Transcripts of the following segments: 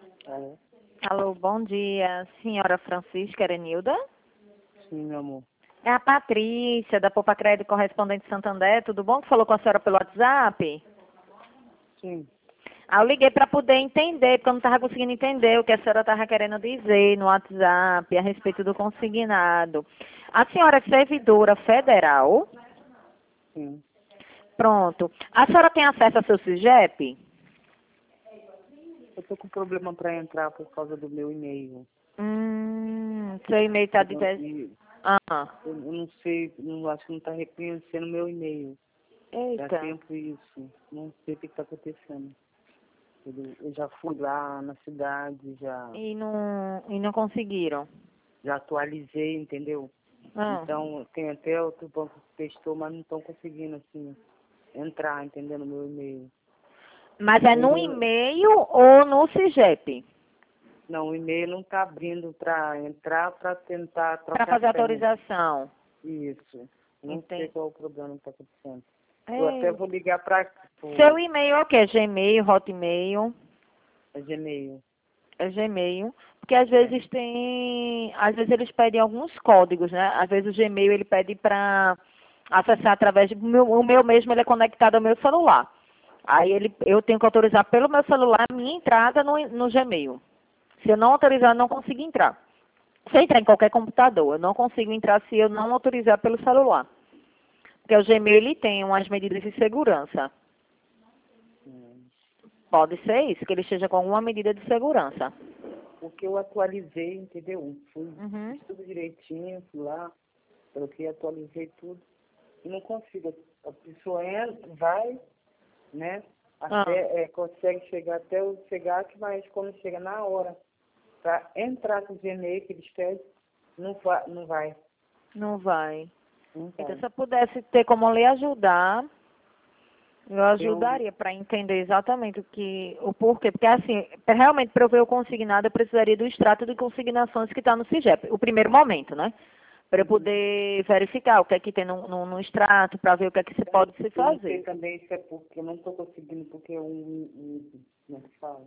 Alô? Alô, bom dia. Senhora Francisca Erenilda? Sim, meu amor. É a Patrícia, da Poupa Crédito Correspondente Santander. Tudo bom? Que falou com a senhora pelo WhatsApp? Sim. Eu liguei para poder entender, porque eu não estava conseguindo entender o que a senhora estava querendo dizer no WhatsApp a respeito do consignado. A senhora é servidora federal? Sim. Pronto. A senhora tem acesso ao seu CIGEP? Eu tô com problema para entrar por causa do meu e-mail. Seu e-mail está de... E Ah, eu não sei, não, acho que não está reconhecendo meu e-mail. Já eita. tempo isso. Não sei o que está acontecendo. Eu já fui lá na cidade, E não conseguiram? já atualizei, entendeu? Ah. Então, tem até outro banco que testou, mas não estão conseguindo, assim, entrar, entendeu, no meu e-mail. Mas é no Eu, e-mail ou no CIGEP? não, o e-mail não está abrindo para entrar, para tentar Para trocar fazer a senha. autorização. Isso. Não sei Entendi. qual é o problema que está acontecendo. Eu até Ei. vou ligar para Seu o e-mail é o quê? Gmail, Hotmail? Gmail. É Gmail. Porque às É. vezes tem. Às vezes eles pedem alguns códigos, né? Às vezes o Gmail ele pede para acessar através do meu. O meu mesmo ele é conectado ao meu celular. Aí eu tenho que autorizar pelo meu celular a minha entrada no Gmail. Se eu não autorizar, eu não consigo entrar. Se eu entrar em qualquer computador, eu não consigo entrar se eu não autorizar pelo celular. Porque o Gmail ele tem umas medidas de segurança. Hum. Pode ser isso, que ele esteja com alguma medida de segurança. Porque eu atualizei, entendeu? Uhum. Fiz tudo direitinho, fui lá, coloquei, atualizei tudo. E não consigo. A pessoa entra, vai, né? Ah, Até, consegue chegar até o chegar, mas quando chega na hora para entrar com o Gmail que eles pedem, não vai. não vai. Não Então, vai. se eu pudesse ter como lhe ajudar, eu Eu, ajudaria para entender exatamente o porquê. Porque, assim, realmente, para eu ver o consignado, eu precisaria do extrato de consignações que está no CIGEP. O primeiro momento, né? Para eu uhum. poder verificar o que é que tem no extrato, para ver o que é que se pode se Eu não sei fazer. também se é porque eu não estou conseguindo, porque como é que fala?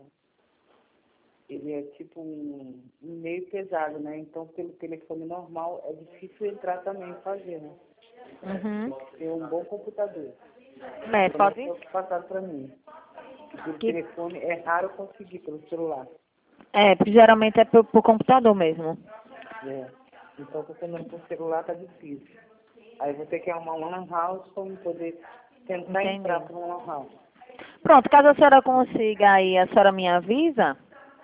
Ele é tipo um meio pesado, né? Então, pelo telefone normal, é difícil entrar também e fazer, né? Uhum. Tem que ter um bom computador. É, Pelo menos pode. foi o que passaram para mim. Que pelo Que, telefone é raro conseguir, pelo celular. porque geralmente é por computador mesmo. É. Então, estou tentando por celular, tá difícil. Aí vou ter que arrumar uma lan house para eu poder tentar entrar Entendi. para uma lan house. Pronto, caso a senhora consiga aí, a senhora me avisa,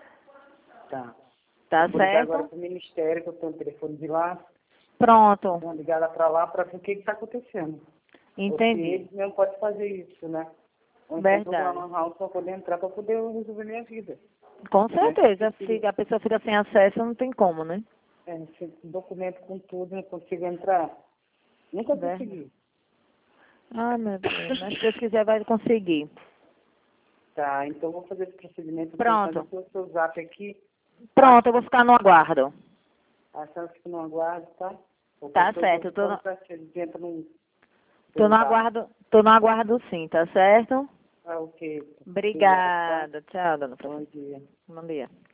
Tá. Eu tá vou ligar agora certo? para o ministério, que eu tenho o telefone de lá. Pronto, Vou ligar lá para lá para ver o que está acontecendo. Ou se entendi. eles mesmo podem fazer isso, né? Ou então procurar Verdade. uma house para poder entrar, para poder resolver minha vida. Com Né? certeza, se a pessoa fica sem acesso, não tem como, né? Se documento com tudo, não consigo entrar. Nunca Verdade. consegui. Ai, meu Deus, mas se Deus quiser vai conseguir. Tá, então vou fazer esse procedimento, vou colocar Pronto. o seu zap aqui, tá? Pronto, eu vou ficar no aguardo. A senhora fica no aguardo, tá? Ou Tá qualquer certo, outra coisa, pra você entra no pelo zap. tô no aguardo sim, tá certo? Ah, ok. Obrigado, tá? Obrigada. Tchau, dona Bom Francisca. dia. Bom dia.